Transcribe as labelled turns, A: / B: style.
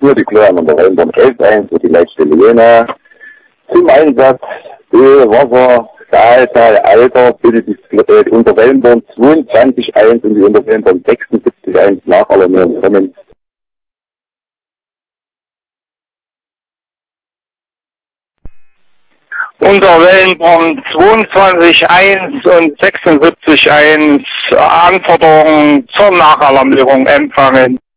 A: nur die Klären unter Wellenborn 11.1 und die Leitstelle Jena. Zum Einsatz Öl, Wasser, Stahlteil, Alter, bitte die unter Wellenborn 22.1 und die unter Wellenborn 76.1 nachalarmieren kommen.
B: Unter Wellenborn 22.1 und 76.1 Anforderungen zur Nachalarmierung empfangen.